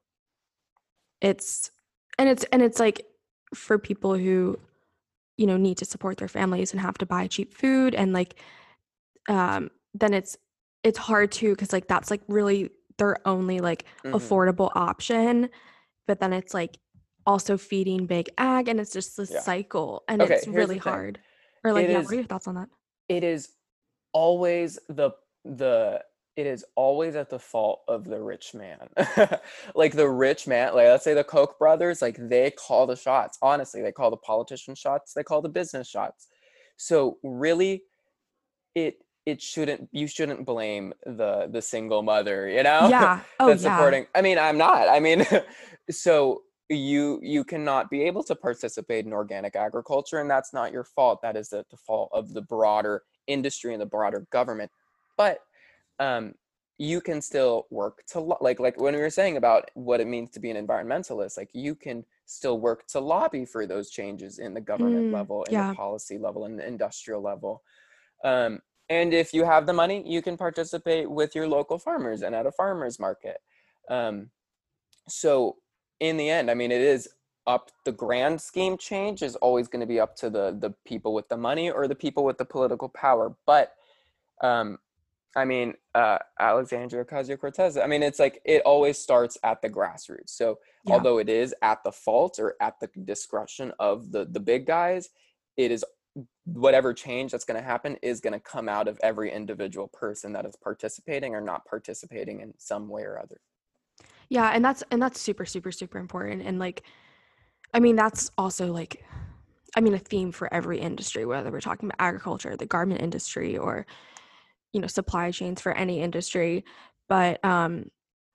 it's and it's and it's like for people who, you know, need to support their families and have to buy cheap food and like, um, then it's it's hard too, because like that's like really their only like mhm, affordable option. But then it's like also feeding big ag, and it's just this Yeah. cycle, and Okay, it's here's the really thing. hard. Or like, It yeah, what are is your thoughts on that? it is always the the it is always at the fault of the rich man. Like the rich man, like let's say the Koch brothers, like they call the shots. Honestly, they call the politician shots, they call the business shots. So really it it shouldn't you shouldn't blame the the single mother, you know, Yeah. Oh, that's yeah. supporting. I mean, I'm not. I mean, so you you cannot be able to participate in organic agriculture, and that's not your fault. That is the, the fault of the broader industry and the broader government. But um, you can still work to lo- like like when we were saying about what it means to be an environmentalist, like you can still work to lobby for those changes in the government Mm, level, in the yeah. policy level, in the industrial level. Um, and if you have the money, you can participate with your local farmers and at a farmer's market. Um, so in the end, I mean, it is up, the grand scheme change is always going to be up to the the people with the money or the people with the political power. But um, I mean, uh, Alexandria Ocasio-Cortez, I mean, it's like it always starts at the grassroots. So Yeah. although it is at the fault or at the discretion of the the big guys, it is whatever change that's going to happen is going to come out of every individual person that is participating or not participating in some way or other. Yeah, and that's and that's super, super, super important. And like, I mean, that's also like, I mean, a theme for every industry, whether we're talking about agriculture, the garment industry, or, you know, supply chains for any industry. But um,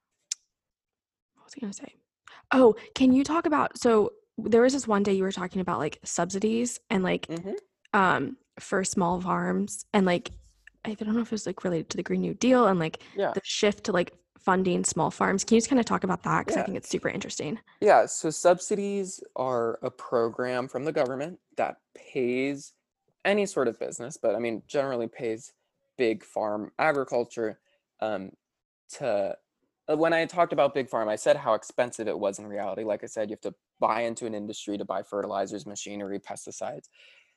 what was I gonna say? Oh, can you talk about, so there was this one day you were talking about like subsidies and like Mm-hmm. um for small farms, and like I don't know if it was like related to the Green New Deal and like Yeah. the shift to like funding small farms. Can you just kind of talk about that? Because I Yeah. think it's super interesting. Yeah. So subsidies are a program from the government that pays any sort of business, but I mean, generally pays big farm agriculture um, to. uh, When I talked about big farm, I said how expensive it was in reality. Like I said, you have to buy into an industry to buy fertilizers, machinery, pesticides.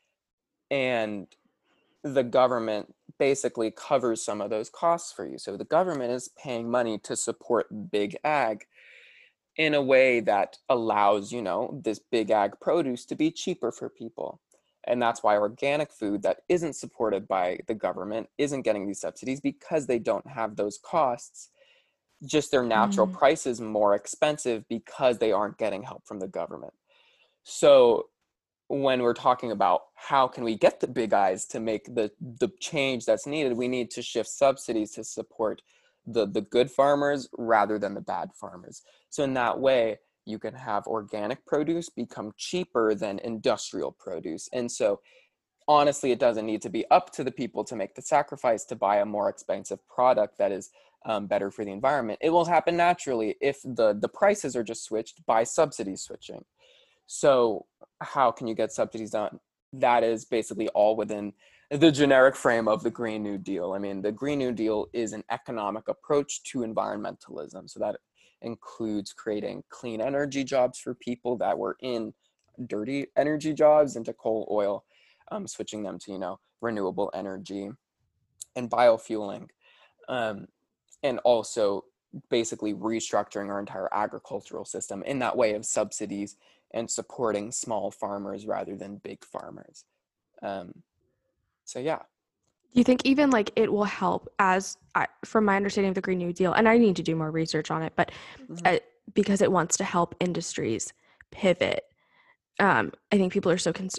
And the government basically covers some of those costs for you. So the government is paying money to support big ag in a way that allows, you know, this big ag produce to be cheaper for people. And that's why organic food that isn't supported by the government isn't getting these subsidies, because they don't have those costs. Just their natural Mm. price is more expensive because they aren't getting help from the government. So when we're talking about how can we get the big eyes to make the the change that's needed, we need to shift subsidies to support the the good farmers rather than the bad farmers. So in that way, you can have organic produce become cheaper than industrial produce. And so honestly, it doesn't need to be up to the people to make the sacrifice to buy a more expensive product that is um, better for the environment. It will happen naturally if the the prices are just switched by subsidy switching. So how can you get subsidies done? That is basically all within the generic frame of the Green New Deal. I mean, the Green New Deal is an economic approach to environmentalism. So that includes creating clean energy jobs for people that were in dirty energy jobs into coal, oil, um, switching them to, you know, renewable energy and biofueling. Um, and also basically restructuring our entire agricultural system in that way of subsidies and supporting small farmers rather than big farmers. Um, so yeah. Do you think even like it will help as I, from my understanding of the Green New Deal, and I need to do more research on it, but Mhm. uh, because it wants to help industries pivot. Um, I think people are so cons-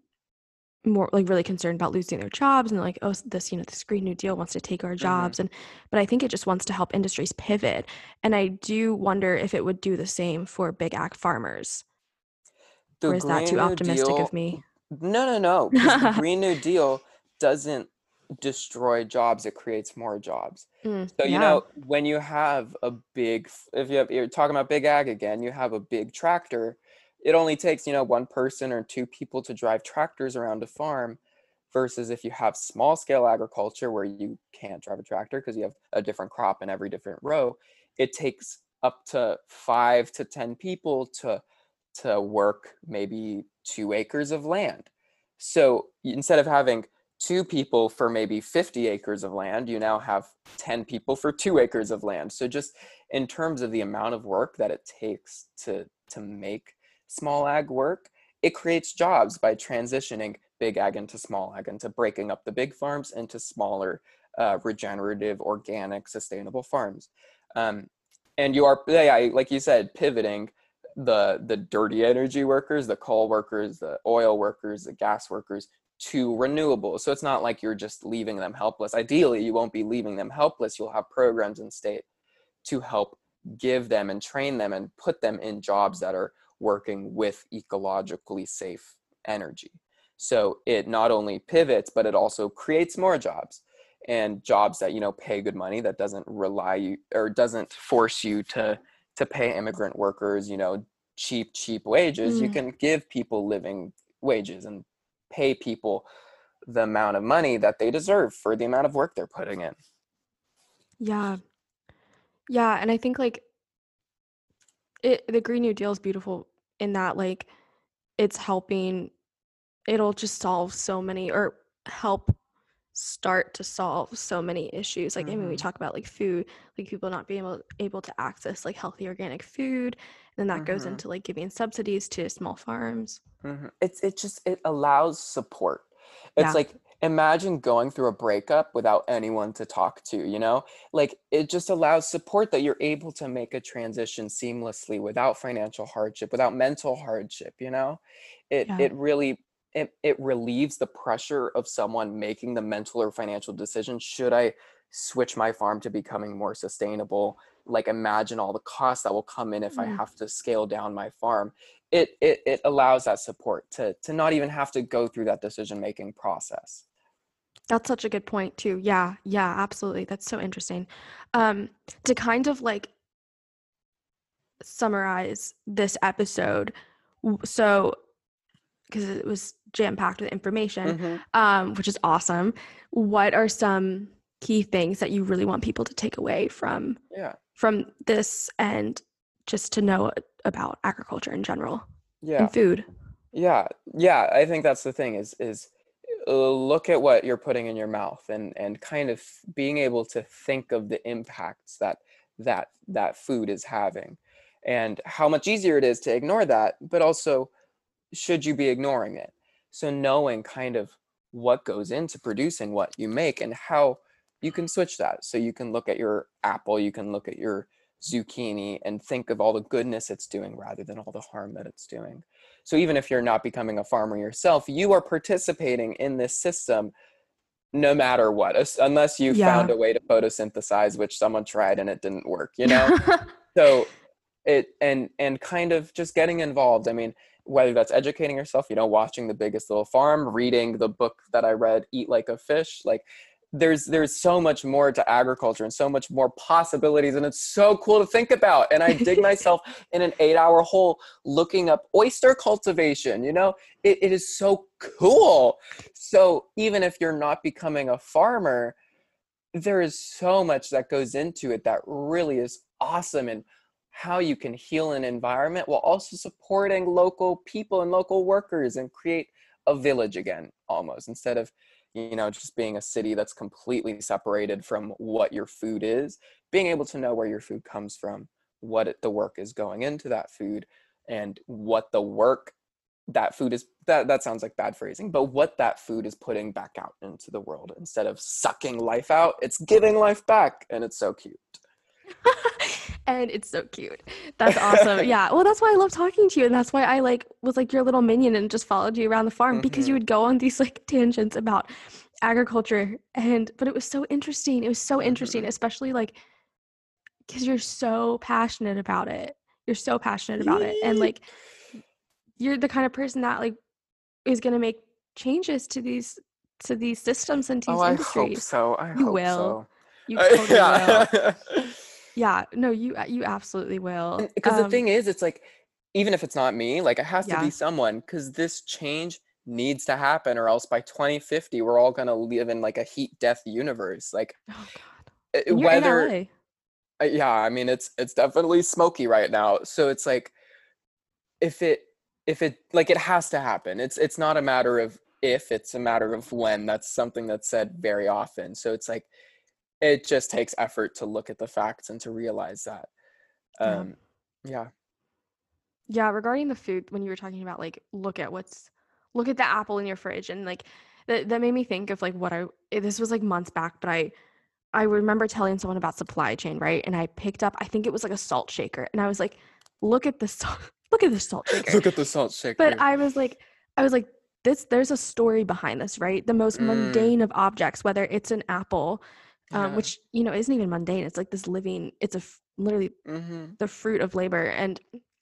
more like really concerned about losing their jobs and like, oh, this, you know, this Green New Deal wants to take our Mhm. jobs. And, but I think it just wants to help industries pivot. And I do wonder if it would do the same for big ag farmers, The or is that Green too New optimistic of Deal, me? no, no, no, because the Green New Deal doesn't destroy jobs, it creates more jobs. Mm, So, you yeah. know, when you have a big, if you have, you're talking about big ag again, you have a big tractor, it only takes, you know, one person or two people to drive tractors around a farm, versus if you have small scale agriculture where you can't drive a tractor because you have a different crop in every different row, it takes up to five to ten people to to work maybe two acres of land. So instead of having two people for maybe fifty acres of land, you now have ten people for two acres of land. So just in terms of the amount of work that it takes to to make small ag work, it creates jobs by transitioning big ag into small ag, into breaking up the big farms into smaller, uh, regenerative, organic, sustainable farms. Um, and you are, yeah, like you said, pivoting the the dirty energy workers, the coal workers, the oil workers, the gas workers to renewables. So it's not like you're just leaving them helpless. Ideally, you won't be leaving them helpless. You'll have programs in state to help give them and train them and put them in jobs that are working with ecologically safe energy. So it not only pivots, but it also creates more jobs, and jobs that, you know, pay good money, that doesn't rely you or doesn't force you to to pay immigrant workers, you know, cheap, cheap wages. You Mm, can give people living wages and pay people the amount of money that they deserve for the amount of work they're putting in. yeah. Yeah, and I think like it the Green New Deal is beautiful in that like it's helping it'll just solve so many or help start to solve so many issues. Like I mean we Mm-hmm. talk about like food, like people not being able able to access like healthy organic food, and then that goes Mm-hmm. into like giving subsidies to small farms. Mm-hmm. It's it just it allows support. It's Yeah. like, imagine going through a breakup without anyone to talk to, you know? Like, it just allows support that you're able to make a transition seamlessly without financial hardship, without mental hardship, you know? It Yeah. it really it, it relieves the pressure of someone making the mental or financial decision. Should I switch my farm to becoming more sustainable? Like, imagine all the costs that will come in if I Mm. have to scale down my farm. It, it it allows that support to to not even have to go through that decision making process. That's such a good point too. Yeah. Yeah, absolutely. That's so interesting. Um to kind of like summarize this episode. w- So because it was jam-packed with information, Hmm. um, which is awesome. What are some key things that you really want people to take away from Yeah, from this and just to know about agriculture in general yeah, and food? yeah, yeah. I think that's the thing is is uh, look at what you're putting in your mouth, and and kind of being able to think of the impacts that that that food is having, and how much easier it is to ignore that, but also should you be ignoring it? So knowing kind of what goes into producing what you make and how you can switch that. So you can look at your apple, you can look at your zucchini and think of all the goodness it's doing rather than all the harm that it's doing. So even if you're not becoming a farmer yourself, you are participating in this system no matter what, unless you found Yeah. a way to photosynthesize, which someone tried and it didn't work, you know? So it and and kind of just getting involved. I mean, whether that's educating yourself, you know, watching The Biggest Little Farm, reading the book that I read, Eat Like a Fish, like there's there's so much more to agriculture and so much more possibilities, and it's so cool to think about. And I dig myself in an eight hour hole looking up oyster cultivation, you know? It, it is so cool. So even if you're not becoming a farmer, there is so much that goes into it that really is awesome, and how you can heal an environment while also supporting local people and local workers and create a village again, almost, instead of, you know, just being a city that's completely separated from what your food is. Being able to know where your food comes from, what it, the work is going into that food, and what the work that food is, that that sounds like bad phrasing, but what that food is putting back out into the world. Instead of sucking life out, it's giving life back, and it's so cute. And it's so cute. That's awesome. Yeah. Well, that's why I love talking to you. And that's why I like was like your little minion and just followed you around the farm because you Hmm. would go on these like tangents about agriculture. And but it was so interesting. It was so interesting, Hmm. especially like because you're so passionate about it. You're so passionate about it. And like you're the kind of person that like is gonna make changes to these to these systems and to Oh, these I hope industries. so. I You hope will. so. You Uh, totally will. yeah. Yeah. No, you you absolutely will. Because the Um, thing is, it's like, even if it's not me, like, it has to be yeah. someone, because this change needs to happen, or else by twenty fifty we're all going to live in like a heat death universe. Like, Oh God. uh, And you're in whether L A. uh, yeah, I mean, it's it's definitely smoky right now. So it's like, if it if it like, it has to happen. It's it's not a matter of if, it's a matter of when. That's something that's said very often. So it's like, it just takes effort to look at the facts and to realize that. Yeah. Um, yeah. Yeah, regarding the food, when you were talking about like look at what's look at the apple in your fridge and like that that made me think of like what I eh, this was like months back, but I I remember telling someone about supply chain, right? And I picked up, I think it was like a salt shaker, and I was like, look at this salt, look at this salt shaker. Look at the salt But shaker. I was like, I was like, this, there's a story behind this, right? The most Mm, mundane of objects, whether it's an apple, um, yeah. which, you know, isn't even mundane. It's like this living, it's a f- literally Mm-hmm. the fruit of labor. And,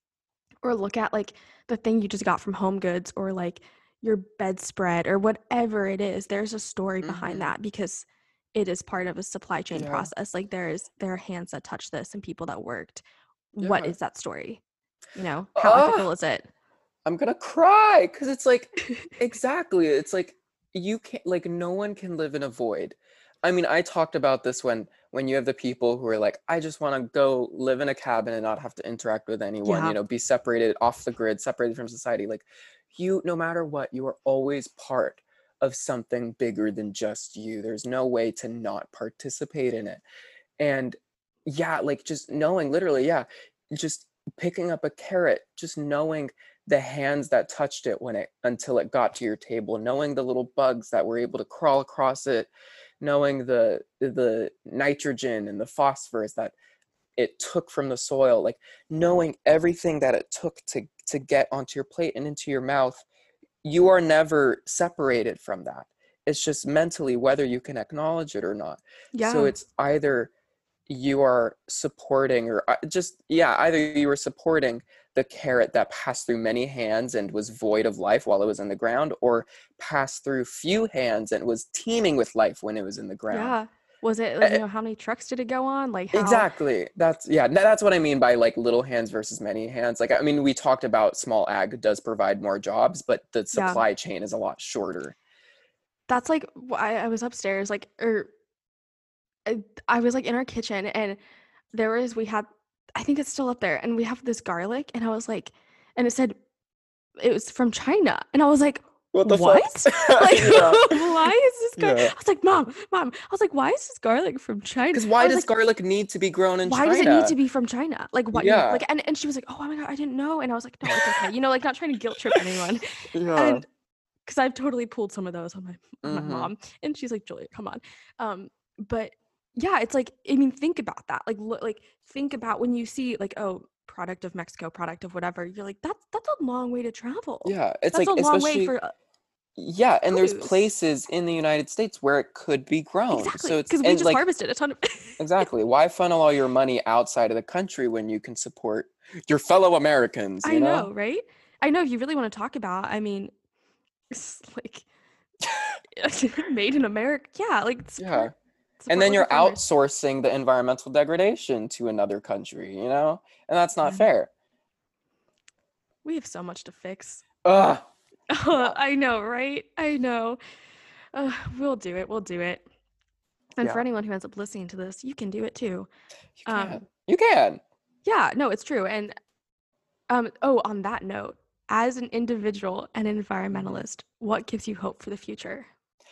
or look at like the thing you just got from Home Goods or like your bedspread or whatever it is. There's a story behind Mm-hmm. that because it is part of a supply chain Yeah. process. Like there is, there are hands that touch this and people that worked. What Yeah. is that story? You know, how ethical Oh, is it? I'm gonna cry because it's like exactly. It's like you can't like no one can live in a void. I mean, I talked about this when when you have the people who are like, I just want to go live in a cabin and not have to interact with anyone, you Yeah. know, be separated off the grid, separated from society. Like you, no matter what, you are always part of something bigger than just you. There's no way to not participate in it. And yeah, like just knowing literally, yeah, just picking up a carrot, just knowing the hands that touched it when it until it got to your table, knowing the little bugs that were able to crawl across it, knowing the the nitrogen and the phosphorus that it took from the soil, like knowing everything that it took to to get onto your plate and into your mouth, you are never separated from that. It's just mentally whether you can acknowledge it or not. So Yeah. it's either you are supporting or uh, just yeah either you were supporting the carrot that passed through many hands and was void of life while it was in the ground, or passed through few hands and was teeming with life when it was in the ground. Yeah. Was it like, you E- know, how many trucks did it go on? Like how exactly, that's yeah that's what I mean by like little hands versus many hands. Like I mean, we talked about small ag does provide more jobs, but the yeah. supply chain is a lot shorter. That's like I, I was upstairs like or I, I was like in our kitchen and there was we had I think it's still up there and we have this garlic and I was like and it said it was from China and I was like What the fuck? what? Like Yeah, why is this gar yeah, I was like mom mom I was like why is this garlic from China? because I why was does like garlic need to be grown in why does it need China? to be from China? Like what you know Yeah. like and, and she was like oh my god I didn't know and I was like no it's okay you know like not trying to guilt trip anyone Yeah. and because I've totally pulled some of those on my on my Mm-hmm. mom and she's like Julia come on um but yeah it's like I mean think about that like look like think about when you see like oh product of Mexico product of whatever you're like that's that's a long way to travel Yeah. It's that's a like, long way especially, for uh, yeah. And there's produce places in the United States where it could be grown. exactly So it's, because we and just like, harvested a ton of exactly. Why funnel all your money outside of the country when you can support your fellow Americans, I you know? know right I know if you really want to talk about I mean it's like made in America yeah like Yeah. support And support then local you're farmers outsourcing the environmental degradation to another country, you know? And that's not man fair. we have so much to fix. Ugh. Yeah. I know, right? I know. Uh, we'll do it. We'll do it. And for Yeah. anyone who ends up listening to this, you can do it too. You Um, can. You can. yeah, no, it's true. And um, oh, on that note, as an individual and Mhm. environmentalist, what gives you hope for the future?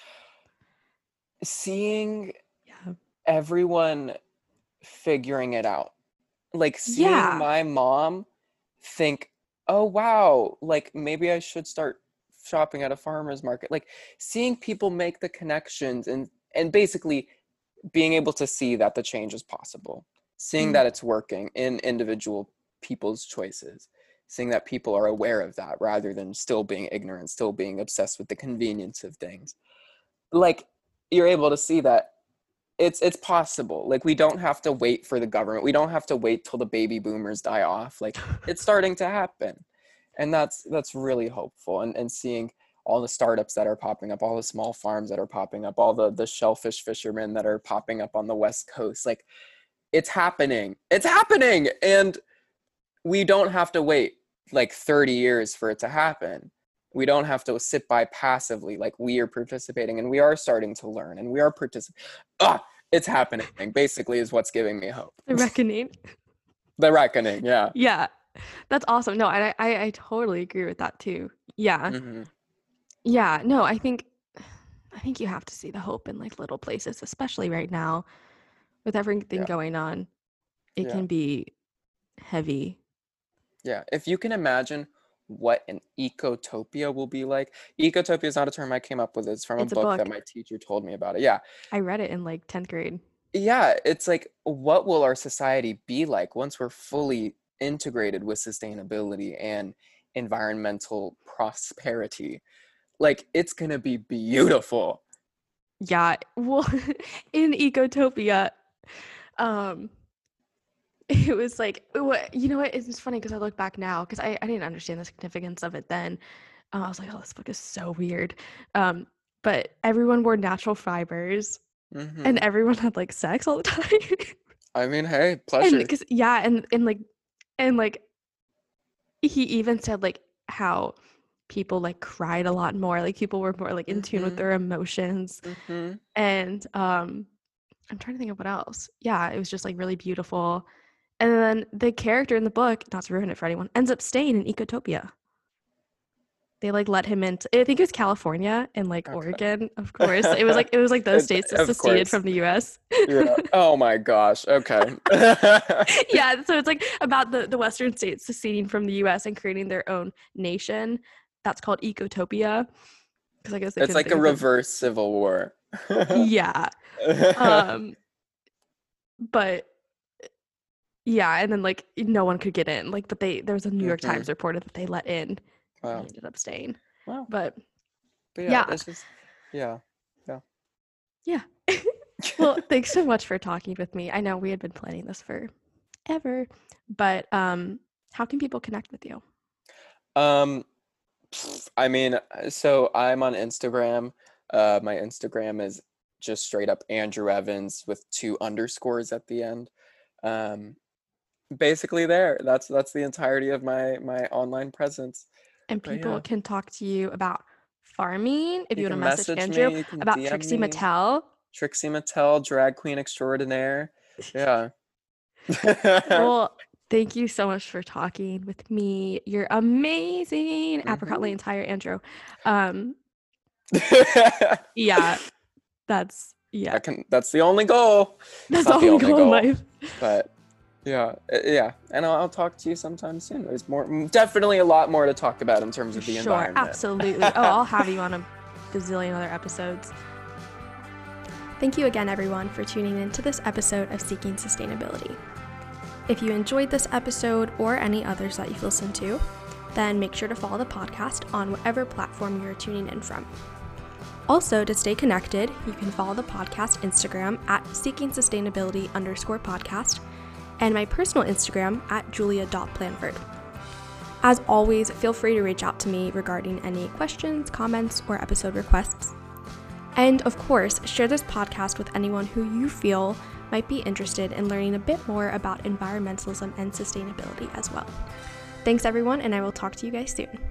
Seeing Yeah. everyone figuring it out, like seeing Yeah. my mom think, oh wow, like maybe I should start shopping at a farmer's market, like seeing people make the connections and and basically being able to see that the change is possible, seeing Mm. that it's working in individual people's choices, seeing that people are aware of that rather than still being ignorant, still being obsessed with the convenience of things. Like you're able to see that it's it's possible. Like we don't have to wait for the government. We don't have to wait till the baby boomers die off. Like it's starting to happen. And that's that's really hopeful. And and seeing all the startups that are popping up, all the small farms that are popping up, all the the shellfish fishermen that are popping up on the West Coast. Like it's happening. It's happening. And we don't have to wait like thirty years for it to happen. We don't have to sit by passively. Like we are participating and we are starting to learn and we are participating. Ah, it's happening basically is what's giving me hope. The reckoning. The reckoning. Yeah. Yeah. That's awesome. No, I, I I totally agree with that too. Yeah. Mm-hmm. Yeah. No, I think I think you have to see the hope in like little places, especially right now with everything Yeah. going on. It Yeah. can be heavy. Yeah. If you can imagine what an ecotopia will be like. Ecotopia is not a term I came up with. It's from a It's a book book. that my teacher told me about it. Yeah. I read it in like tenth grade. Yeah. It's like, what will our society be like once we're fully integrated with sustainability and environmental prosperity? Like, it's going to be beautiful. Yeah. Well, in Ecotopia, um, it was like, what, you know what? It's just funny because I look back now because I, I didn't understand the significance of it then. Uh, I was like, oh, this book is so weird. Um, but everyone wore natural fibers Mm-hmm. and everyone had like sex all the time. I mean, hey, pleasure. And because, yeah, and, and like, and like, he even said like how people like cried a lot more, like people were more like in tune with Mm-hmm. their emotions. Mm-hmm. And um, I'm trying to think of what else. Yeah, it was just like really beautiful. And then the character in the book, not to ruin it for anyone, ends up staying in Ecotopia. They like let him into, I think it was California and like Okay. Oregon, of course. It was like it was like those states that Of seceded course. from the U S. Yeah. Oh my gosh. Okay. Yeah, so it's like about the, the Western states seceding from the U S and creating their own nation. That's called Ecotopia. Because I guess they It's couldn't like think a of it. reverse civil war. Yeah. Um, but yeah, and then like no one could get in. Like, but they there was a New York Mhm. Times reported that they let in. Wow. And he ended up staying. Wow. But But yeah, yeah. it's just yeah. Yeah. Yeah. Well, thanks so much for talking with me. I know we had been planning this for ever, but um, how can people connect with you? Um, I mean, so I'm on Instagram. Uh, my Instagram is just straight up Andrew Evans with two underscores at the end. Um, basically there. That's that's the entirety of my my online presence. And But people yeah. can talk to you about farming if you, You want to can message message Andrew, me, you can about D M Trixie me. Mattel. Trixie Mattel, drag queen extraordinaire. Yeah. Well, thank you so much for talking with me. You're amazing. Apricot Mhm. Lane Tire, Andrew. Um, yeah, that's yeah. That can that's the only goal. That's It's the not the only only goal in goal, life. but yeah, uh, yeah. And I'll, I'll talk to you sometime soon. There's more, mm, definitely a lot more to talk about in terms of the Sure, environment. absolutely. Oh, I'll have you on a gazillion other episodes. Thank you again, everyone, for tuning in to this episode of Seeking Sustainability. If you enjoyed this episode or any others that you've listened to, then make sure to follow the podcast on whatever platform you're tuning in from. Also, to stay connected, you can follow the podcast Instagram at seeking sustainability underscore podcast and my personal Instagram at julia dot planford. As always, feel free to reach out to me regarding any questions, comments, or episode requests. And of course, share this podcast with anyone who you feel might be interested in learning a bit more about environmentalism and sustainability as well. Thanks everyone, and I will talk to you guys soon.